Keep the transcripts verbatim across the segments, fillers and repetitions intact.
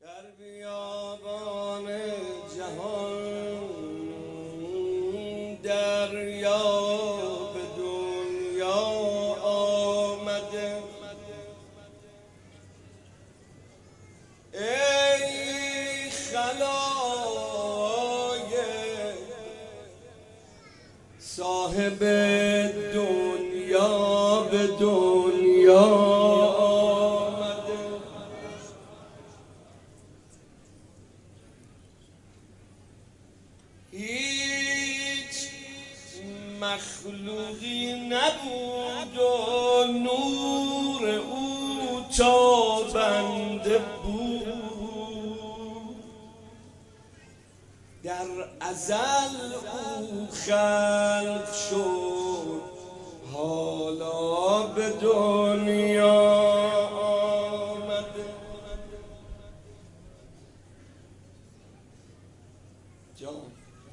در بیابان جهان دریا به دنیا آمده، ای خلایق صاحب دنیا به دنیا هیچ مخلوقی نبود و نور او تابنده بود، در ازل او خلق شد حالا به دنیا آمده. جان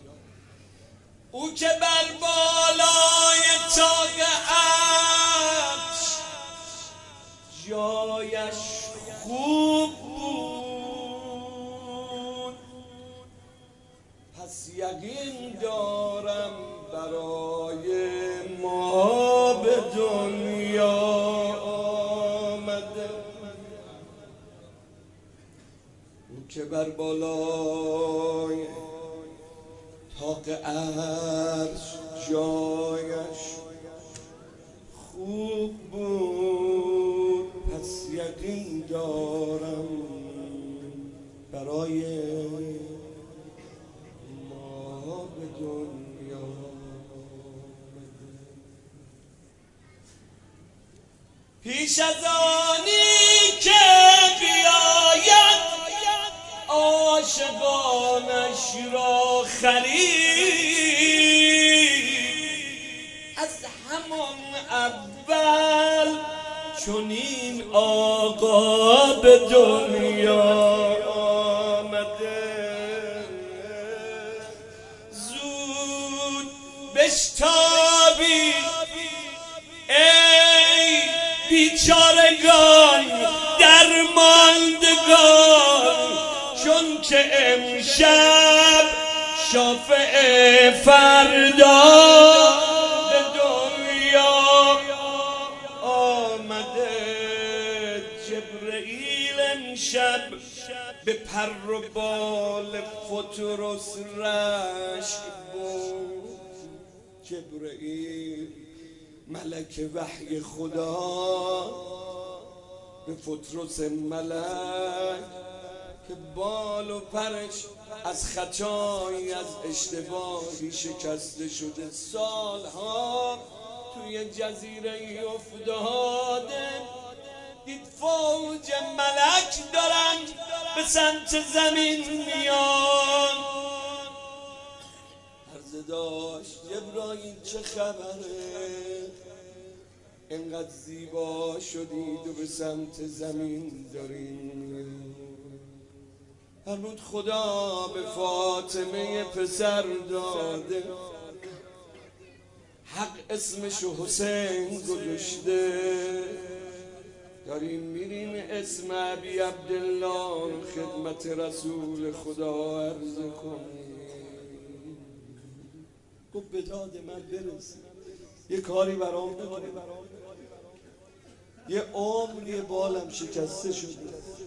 او که بر بالای طاق عرش جایش خوب بود، پس یقین دارم برای ما به دنیا آمده. او که بر بالای طاق عرش جایش خوب بود، پس یقین دارم برای ما به دنیا آمده. پیش از آنی که بیاید عاشقانش را خرید، از همان اول چنین آقا به دنیا آمده. زود بشتابید ای بیچارگان درماندگان، چون که امشب شافع فردا به دنیا آمده. جبرئیل امشب به پر و بال فترس رشک بود. جبرئیل ملک وحی خدا به فترس ملک که بال و پرش از خطایی از اشتباهی شکسته شده، سالها توی جزیره افتاده، دید فوج ملک دارن به سمت زمین میان. عرض داشت جبرائیل چه خبره؟ اینقدر زیبا شدید و به سمت زمین دارین میان. فرمود خدا به فاطمه پسر داده، حق اسمشو حسین گذاشته، داریم میریم اسم ابی عبدالله خدمت رسول خدا عرض کنیم. گفت به داد من برسید، یه کاری برام بکنید، یه عمر یه بالم شکسته شده.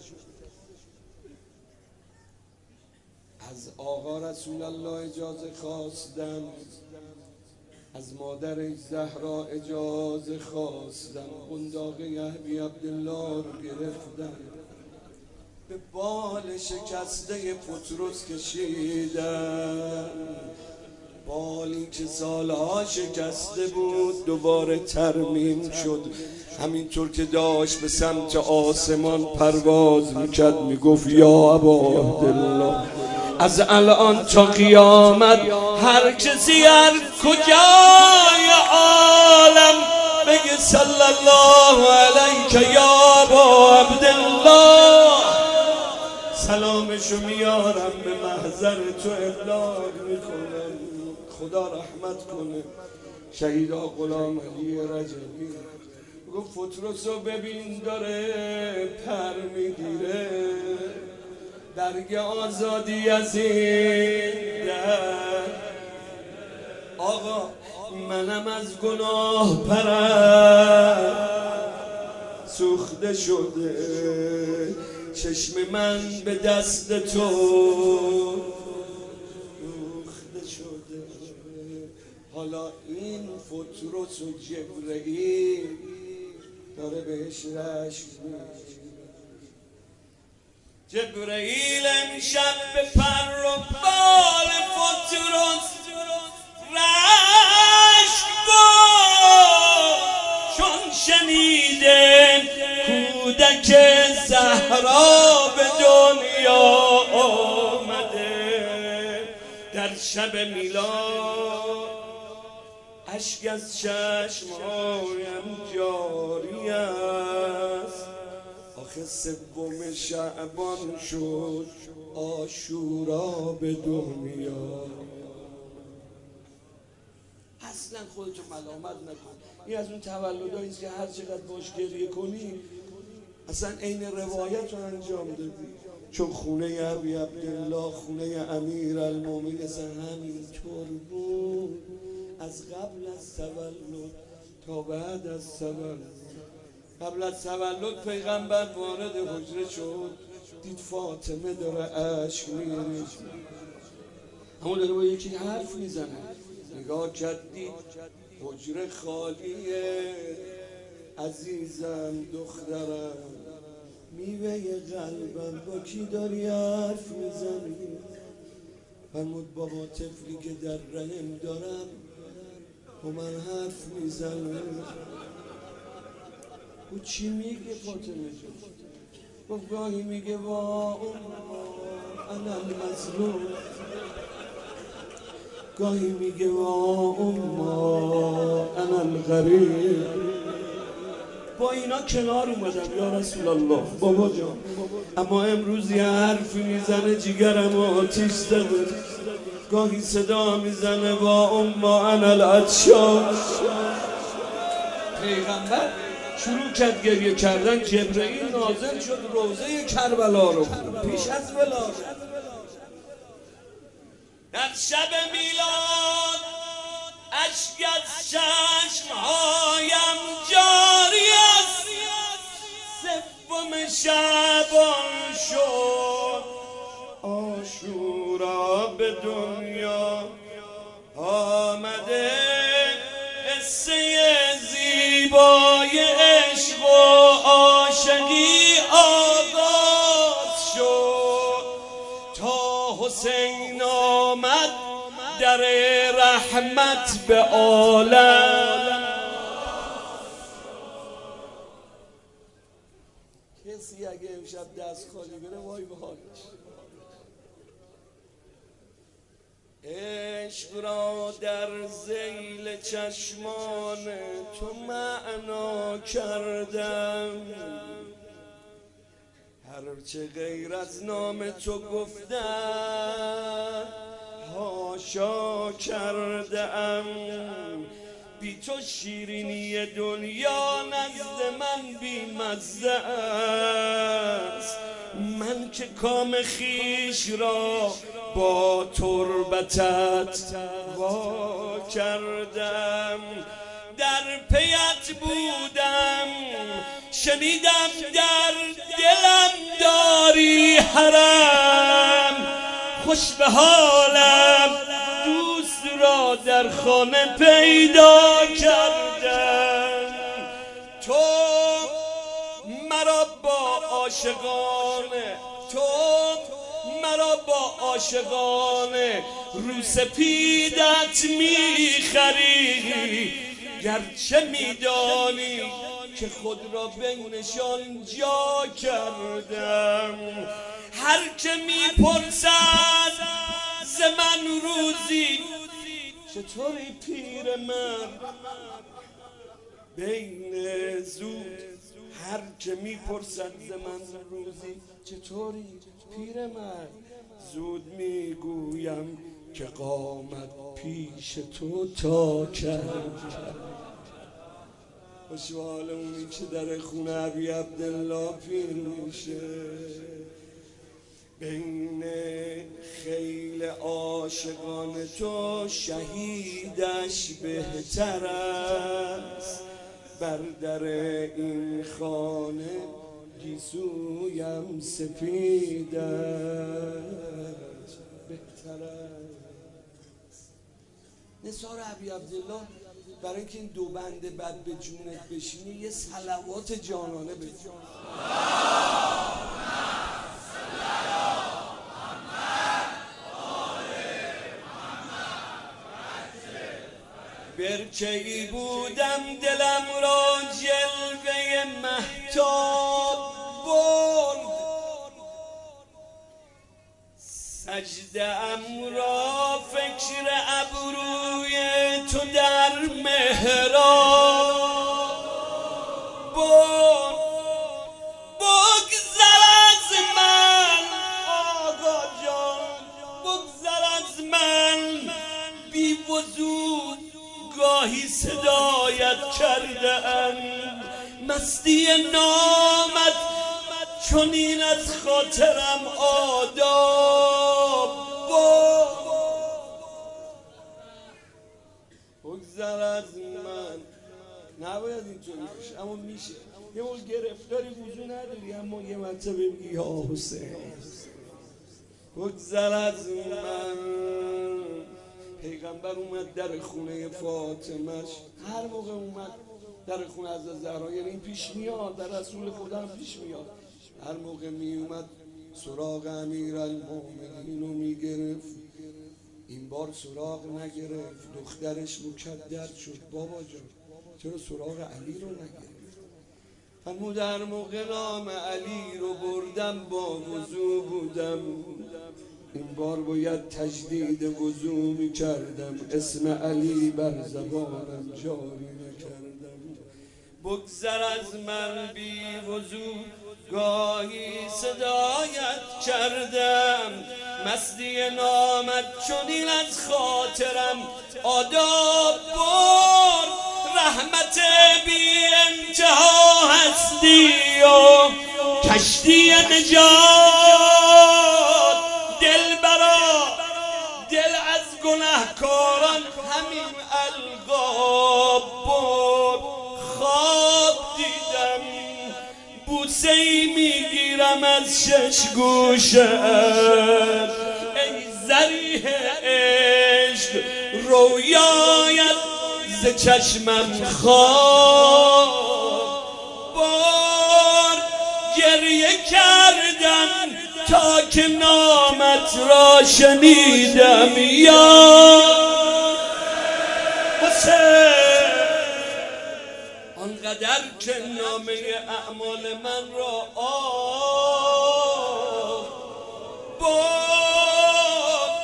از آقا رسول الله اجازه خواستم، از مادر زهرا اجازه خواستم، قنداق ابی عبدالله رو گرفتم، به بال شکسته پتروس کشیدم. بالی که سالها شکسته بود دوباره ترمیم شد. همینطور که داشت به سمت آسمان پرواز میکرد میگفت یا ابا عبدالله، از الان تا قیامت هر کسی هر کجای عالم بگه صلی الله علیک یا ابا عبدالله، سلامشو میارم به محضر تو ابلاغ میکنم. خدا رحمت کنه شهیدا غلام علی رجبی. گفت فترس رو ببین داره پر میگیره، درگ آزادی از این در. آقا منم از گناه پرم سوخته شده، چشم من به دست تو سوخته شده. حالا این فتروس و جبرئیل داره بهش رشک میشه. جبرئیل امشب به پر و بال فتروس رشک بود، چون شنیده کودک زهرا به دنیا آمده. در شب میلاد اشک از چشمهایم جاری است. آخه سوم شعبان شد عاشورا به دنیا. اصلا خودتو ملامت نکن. این از اون تولدهایی است که هر چقدر باش گریه کنی اصلا عین روایت رو انجام دادی. چون خونه ابی عبدالله، خونه امیر المومنین اصلا همینطور بود از قبل از تولد تا بعد از تولد. قبل از تولد پیغمبر وارد حجره شد، دید فاطمه داره اشک میریزه، همون داره با یکی حرف میزنه. نگاه کرد دید حجره خالیه. عزیزم دخترم میوه قلبم با کی داری حرف میزنی؟ فرمود بابا طفلی که در رحم دارم با من حرف میزنه. او چی میگه فاطمه جان؟ گفت گاهی میگه وا انا المظلوم، گاهی میگه وا اما انا الغریب. با اینا کنار اومدم یا رسول الله بابا جان، اما امروز یه حرفی میزنه جیگرم آتیش زده. گاهی صدا میزنه وا اما انا العطشان. پیغمبر شروع کرد گریه کردن. جبرئیل نازل شد روضه کربلا رو پیش از ولادت. در شب میلاد اشک از چشمهایم جاری است. سوم شعبان شد عاشورا به دنیا آمده. قصه زیبای عشق و عاشقی آغاز شد تا حسین آمد در رحمت به عالم. کسی اگه امشب دست خالی بره وای به حالش. عشق را در ذیل چشمان تو معنا کردم، هرچه غیر از نام تو گفتم حاشا کردم. بی تو شیرینی دنیا نزد من بی مزه است. من که کام خیش را با تربتت وا کردم. در پیت بودم شنیدم در دلم داری حرم. خوش به حالم دوست را در خانه پیدا کردم. تو مرا با عاشقانه تو مرا با عاشقانه رو سپیدت میخری. گرچه میدانی که خود را بینشان جا کردم. هر که میپرسد ز من روزی چطوری پیر من بین زود. هر که میپرسد ز من روزی چطوری پیر من زود میگویم که قامت پیش تو تا کرد. خوشحال اونی که در خونه ابی عبدالله پیر میشه. بین خیل عاشقان تو شهیدش بهتر است، بر در این خانه گیسویم سفید است بهتر است. نثار ابی عبدالله برای اینکه این دو بند بد به جونت بشینه یه صلوات جانانه بگو. برکه‌ای بودم دلم را جلوه مهتاب برد، سجده ام را فکر ابروی تو در محراب برد. بگذر از من آقا جان، بگذر از من، بی وجود گاهی صدایت کرده ام، مستی نامت چنین از خاطرم آداب برد. بگذر از من، نباید اینطوری باشه اما میشه. یه موقع گرفتاری وجود نداری اما یه مرتبه بگی یا حسین. بگذر از من. پیغمبر اومد در خونه فاطمهش، هر موقع اومد در خونه از زهرا، یعنی این پیش میاد، در رسول خدا هم پیش میاد، هر موقع می اومد سراغ امیرالمومنین رو میگرفت. این بار سراغ نگرفت، دخترش مکدر شد. بابا جان چرا سراغ علی رو نگرفت؟ فرمود در موقع نام علی رو بردم با وضو بودم، این بار باید تجدید وضو می کردم، اسم علی بر زبانم جاری نکردم. بگذر از من بی وضو گاهی صدایت کردم، مستی نامت چنین از خاطرم آداب برد. رحمت بی انتها هستی و کشتی نجات، دل برا دل از گناهکاران همین القاب برد. خواب دیدم بوسه ای میگیرم از شش گوشت، ای ذریح عشق رویایت ز چشمم خواب برد. گریه کردم تا که نامت را شنیدم یا حسین، آنقدر که نامه اعمال من را آب برد.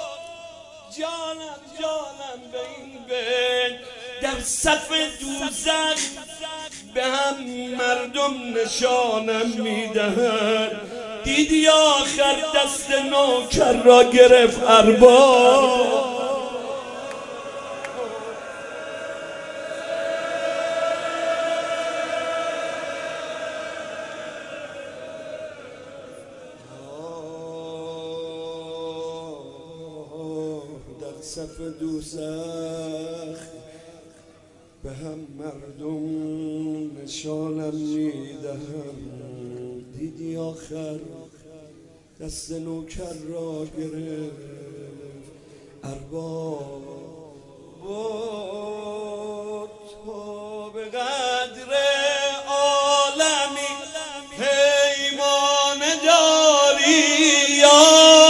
جانم جانم به این بین در صف دوزخ به هم مردم نشانم میدهند. دیدی آخر دست نوکر را گرفت ارباب، در صف دوزخ به هم مردم نشانم میدهند. دیدی آخر دست نوکر را گرفت ارباب بود. تو به قدر عالمی پیمان داری یا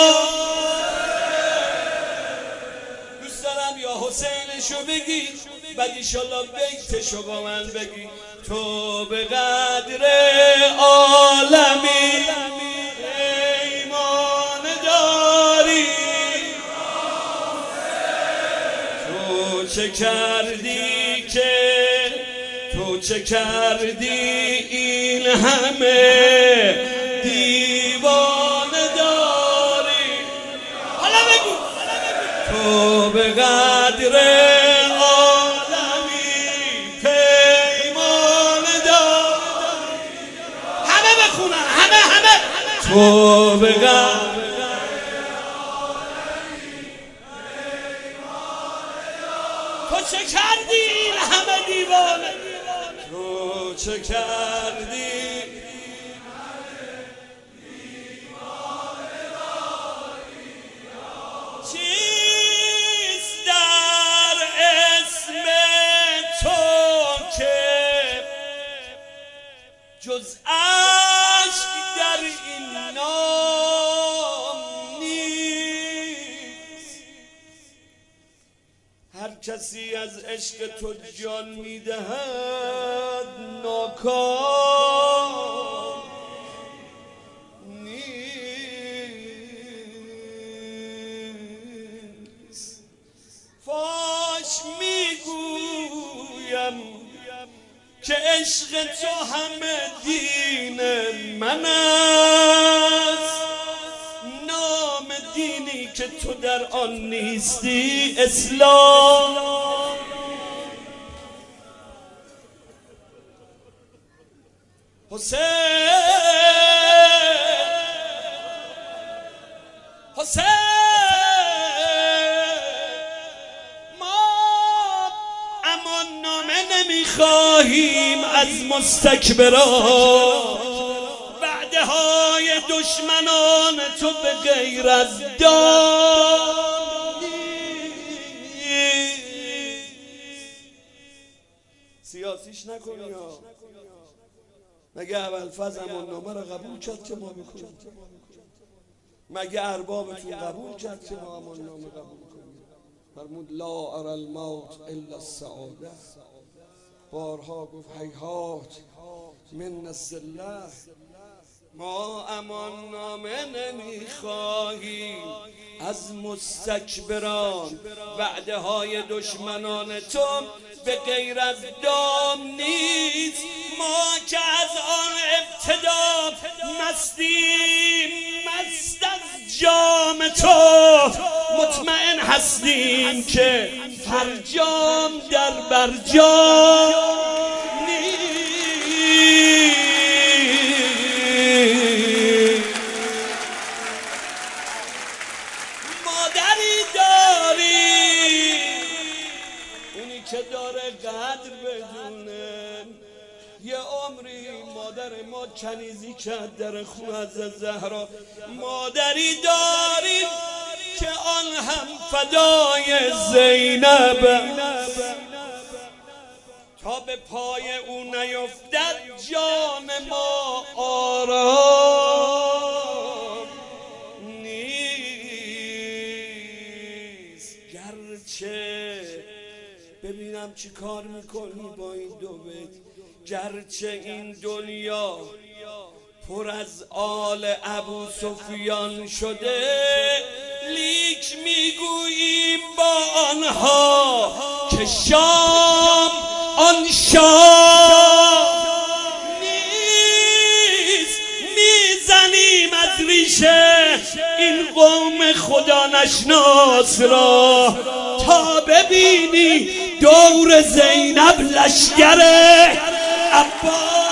دوست دارم یا حسینشو بگی بعد ایشالله بیتشو با من بگی. تو به قدر عالمی پیمان داری، تو چه کردی که تو چه کردی این همه دیوانه داری. حالا بگو تو به قدر تو به غم تو چه کردی این همه دیوانه تو چه کردی چیست در اسم تو که جز عشق در این نام نیست هر کسی از عشق تو جان میدهد ناکام نیست فاش میگویم که عشق تو همه دین من است نام دینی که تو در آن نیستی اسلام حسین حسین نمیخواهیم از مستکبران وعده های دشمنان تو به غیر از دام سیاسیش نکنی ها مگه ابوالفضل امان‌نامه را قبول کرد که ما بکنیم مگه اربابتون قبول کرد که ما امان‌نامه قبول کنیم فرمود لا اری الموت الا السعاده بارها گفت هیهات من الذله ما امان نامه نمیخواهیم از مستکبران وعده های دشمنان تو به غیر از دام نیست ما که از آن ابتدا مستیم مست از جام تو مطمئن هستیم که فرجام در برجام نیست مادری داری اونی که داره قدر بدونه یه عمری مادر ما کنیزی کرد در خونه از زهرا مادری داریم که آن هم فدای زینب تا به پای او نیفتد جان ما آرام نیست گرچه ببینم چی کار میکنی با این دو بیت گرچه این دنیا پر از آل ابو سفیان شده لیک میگوییم با آنها که شام آن شام نیست میزنیم از ریشه این قوم خدا نشناس را تا ببینی دور زینب لشکر عباس